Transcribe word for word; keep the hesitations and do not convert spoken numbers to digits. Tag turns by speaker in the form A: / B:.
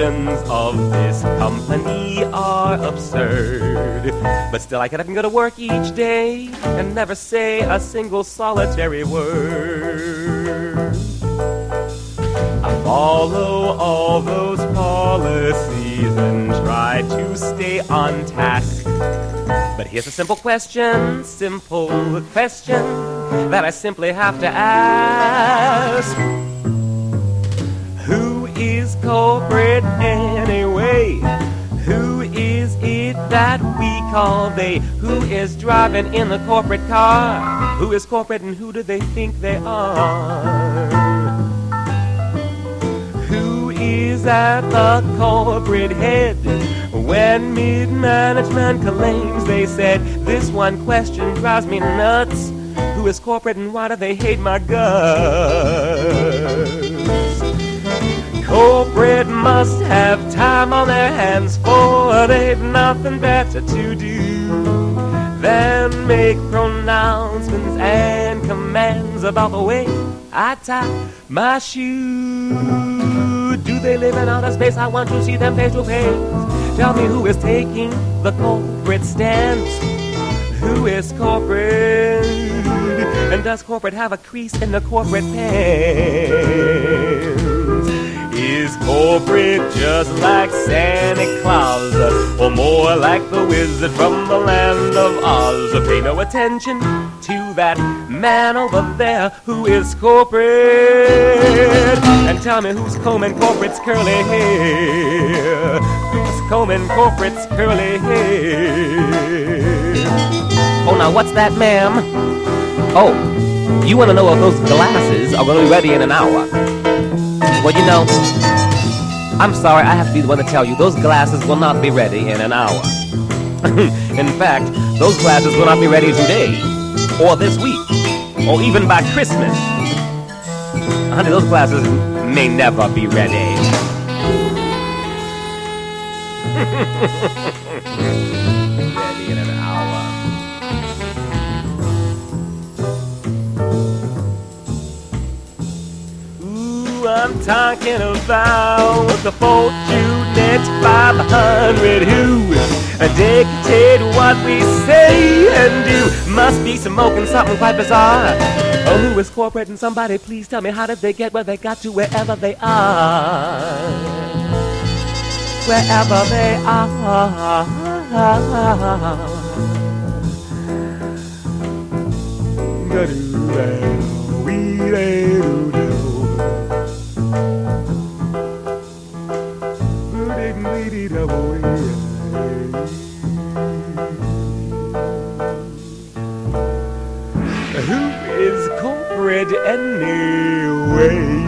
A: Operations of this company are absurd, but still I get up and go to work each day and never say a single solitary word. I follow all those policies and try to stay on task. But here's a simple question, simple question that I simply have to ask. Who is corporate anyway? Who is it that we call they? Who is driving in the corporate car? Who is corporate and who do they think they are? Who is at the corporate head? When mid-management claims they said, this one question drives me nuts. Who is corporate and why do they hate my guts? Corporate must have time on their hands, for they've nothing better to do than make pronouncements and commands about the way I tie my shoe. Do they live in outer space? I want to see them face to face. Tell me who is taking the corporate stance? Who is corporate? And does corporate have a crease in the corporate pants? Is corporate just like Santa Claus, or more like the wizard from the land of Oz? Pay no attention to that man over there who is corporate, and tell me who's combing corporate's curly hair. Who's combing corporate's curly hair? Oh, now what's that, ma'am? Oh, you want to know if those glasses are going to be ready in an hour? Well, you know, I'm sorry, I have to be the one to tell you, those glasses will not be ready in an hour. In fact, those glasses will not be ready today, or this week, or even by Christmas. Honey, those glasses may never be ready. Ready in an hour. I'm talking about the Fortunet five hundred who dictate what we say and do. Must be smoking something quite bizarre. Oh, who is corporate? And somebody please tell me, how did they get where they got to wherever they are? Wherever they are. Who is corporate anyway?